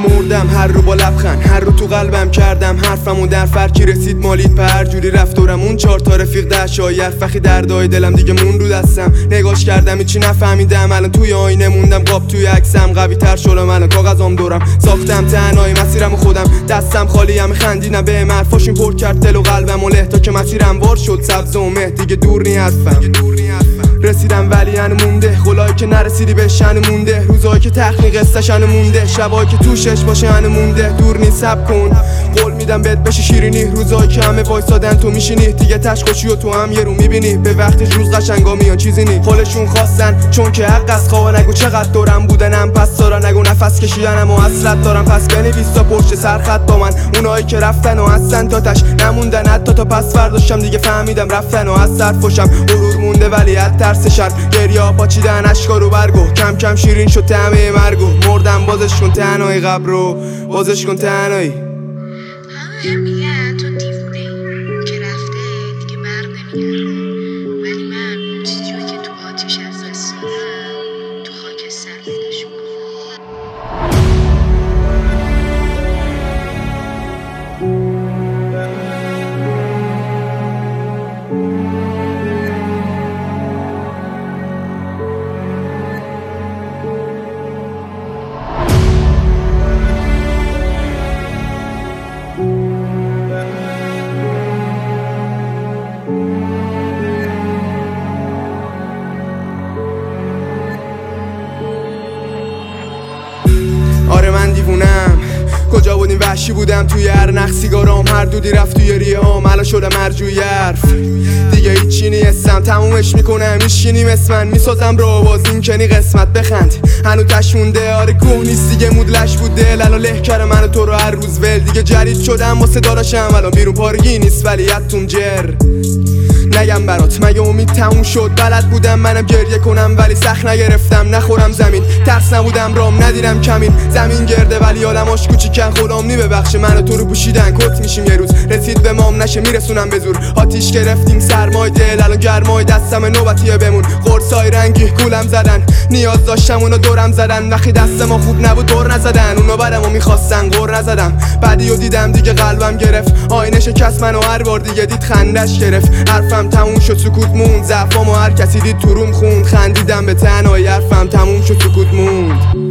مردم هر رو با لبخند، هر رو تو قلبم کردم حرفمو در فرکی رسید مالید په هر جوری رفتارم. اون 4 تا رفیق دشای حرفخی دردای دلم دیگه مون رو دستم. نگاش کردم هیچی نفهمیدم، الان توی آینه موندم قاب توی عکسم. قوی تر شدم الان کاغذام دورم، ساختم تنهایی مسیرمو خودم. دستم خالی هم خندیدم به حرفاشون پر کرد دل و قلبم و له تا که مسیرم وار شد سبز و مه. دیگه دور نی حرفم رسیدم ولی هنو مونده، خلایی که نرسیدی بهش هنو مونده. روزایی که تحقیق قصه‌ش هنو مونده، شبایی که توشش باشه هنو مونده. دور نیست صبر کن قول میدم بهت بشه شیرینی. روزایی که همه وایسادن تو میشینی، دیگه تشخوشی و تو هم یه رو میبینی. به وقتش روز قشنگا میان چیزی نی. خودشون خواستن چون که حق از خواه نگو چقدر دورم بودنم پس دارن، نگو نفس کشیدنم و اصلت دارم. پس بنویس تا پشت سر خط با من اونایی که رفتن و هستن تا تش نموندن. حتی تا پس فرداشم دیگه فهمیدم رفتن و از صرفشم غرور مونده ولی از ترس شر. گریا پاچیدن اشکا رو برگو، کم کم شیرین شد طعمه مرگو. مردم بازش کن تنهایی قبر رو، بازش کن تنهایی. همه میگن تو دیوونه‌ای که رفته دیگه بر نمیگرده، ولی من اون چیزی که تو آتیش از دست دادم تو خاکستر پیداش میکنم. آره من دیوونم، کجا بودیم وحشی بودم توی هر نخ سیگارام. هر دودی رفت توی ریهام، الان شدم مرجوی حرف. دیگه هیچی نیستم تمومش میکنم میشینیم اسمن میسازم رو باز این کنی قسمت بخند. هنو تشمونده آره گوه نیست دیگه مودلش بود دل. الان له کرده منو تو رو هر روز ول. دیگه جرید شدم واسه داراشم الان بیرون پارگی نیست ولی یدتون جر. نگم برات مگه امید تموم شد؟ بلد بودم منم گریه کنم ولی سخت نگرفتم. نخورم زمین ترس نبودم رام ندیدم کمین. زمین گرده ولی آدماش کوچیکن، خدام نی ببخشه منو تو رو پوشیدن. کت میشیم یه روز رسید به مام نشه میرسونم به زور. آتیش گرفتیم سرمای دل الان گرمای دستم نوبتیه بمون. قرصای رنگی گولم زدن نیاز داشتم اونا دورم زدن. وقتی دست ما خوب نبود دور نزدن، اونا برامو میخواستن قور نزدم. بعدیو دیدم دیگه قلبم گرفت، آینه شکست منو هر بار دیگه دید خندش گرفت. حرفم تموم شد سکوت موند، ضعفامو هر کسی دید تو روم خوند. خندیدم به تنهایی حرفم تموم شد سکوت موند.